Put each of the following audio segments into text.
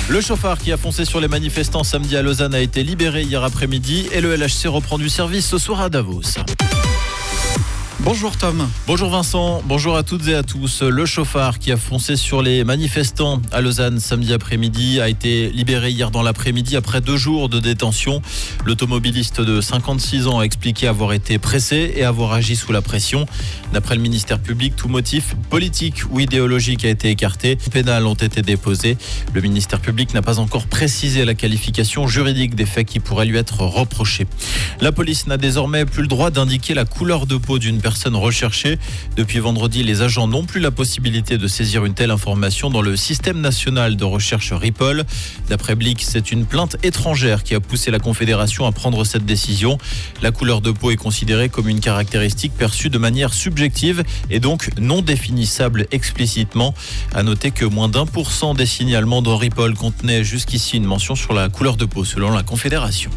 Le chauffard qui a foncé sur les manifestants samedi à Lausanne a été libéré hier après-midi et le LHC reprend du service ce soir à Davos. Bonjour Tom. Bonjour Vincent, bonjour à toutes et à tous. Le chauffard qui a foncé sur les manifestants à Lausanne samedi après-midi a été libéré hier dans l'après-midi après 2 jours de détention. L'automobiliste de 56 ans a expliqué avoir été pressé et avoir agi sous la pression. D'après le ministère public, tout motif politique ou idéologique a été écarté. Les pénales ont été déposées. Le ministère public n'a pas encore précisé la qualification juridique des faits qui pourraient lui être reprochés. La police n'a désormais plus le droit d'indiquer la couleur de peau d'une personne recherchée. Depuis vendredi, les agents n'ont plus la possibilité de saisir une telle information dans le système national de recherche Ripoll. D'après Blick, c'est une plainte étrangère qui a poussé la Confédération à prendre cette décision. La couleur de peau est considérée comme une caractéristique perçue de manière subjective et donc non définissable explicitement. À noter que moins d'1% des signalements de Ripoll contenaient jusqu'ici une mention sur la couleur de peau selon la Confédération.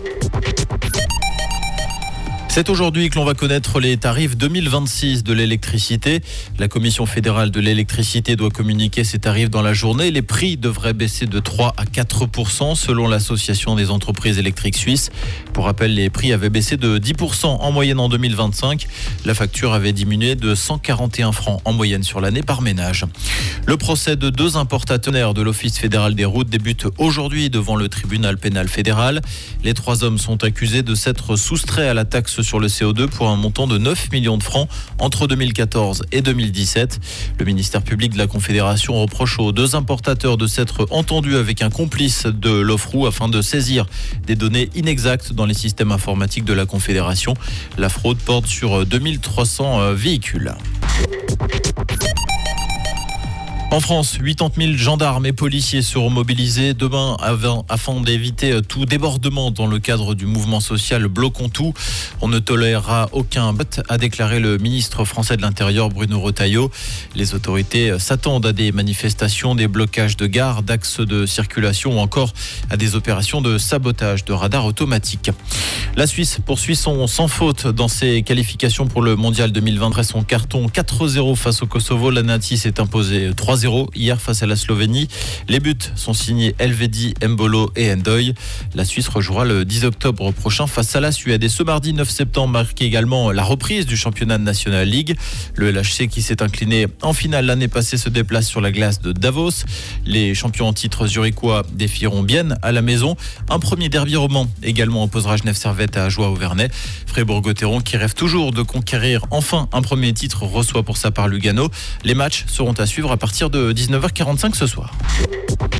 C'est aujourd'hui que l'on va connaître les tarifs 2026 de l'électricité. La Commission fédérale de l'électricité doit communiquer ses tarifs dans la journée. Les prix devraient baisser de 3 à 4% selon l'Association des entreprises électriques suisses. Pour rappel, les prix avaient baissé de 10% en moyenne en 2025. La facture avait diminué de 141 francs en moyenne sur l'année par ménage. Le procès de 2 importateurs de l'Office fédéral des routes débute aujourd'hui devant le tribunal pénal fédéral. Les 3 hommes sont accusés de s'être soustraits à la taxe sur le CO2 pour un montant de 9 millions de francs entre 2014 et 2017. Le ministère public de la Confédération reproche aux 2 importateurs de s'être entendus avec un complice de l'OFROU afin de saisir des données inexactes dans les systèmes informatiques de la Confédération. La fraude porte sur 2300 véhicules. En France, 80 000 gendarmes et policiers seront mobilisés demain afin d'éviter tout débordement dans le cadre du mouvement social Bloquons tout. On ne tolérera aucun vote, a déclaré le ministre français de l'Intérieur Bruno Retailleau. Les autorités s'attendent à des manifestations, des blocages de gares, d'axes de circulation ou encore à des opérations de sabotage de radars automatiques. La Suisse poursuit son sans faute dans ses qualifications pour le mondial 2020. Après son carton 4-0 face au Kosovo, la Nati s'est imposée 3-0 hier face à la Slovénie. Les buts sont signés Elvedi, Mbolo et Endoy. La Suisse rejouera le 10 octobre prochain face à la Suède. Et ce mardi 9 septembre marque également la reprise du championnat de National League. Le LHC qui s'est incliné en finale l'année passée se déplace sur la glace de Davos. Les champions en titre zurichois défieront Bienne à la maison. Un premier derby roman également opposera Genève Servette à Ajoie-Auvernais. Fribourg-Gotteron qui rêve toujours de conquérir enfin un premier titre reçoit pour sa part Lugano. Les matchs seront à suivre à partir de 19h45 ce soir.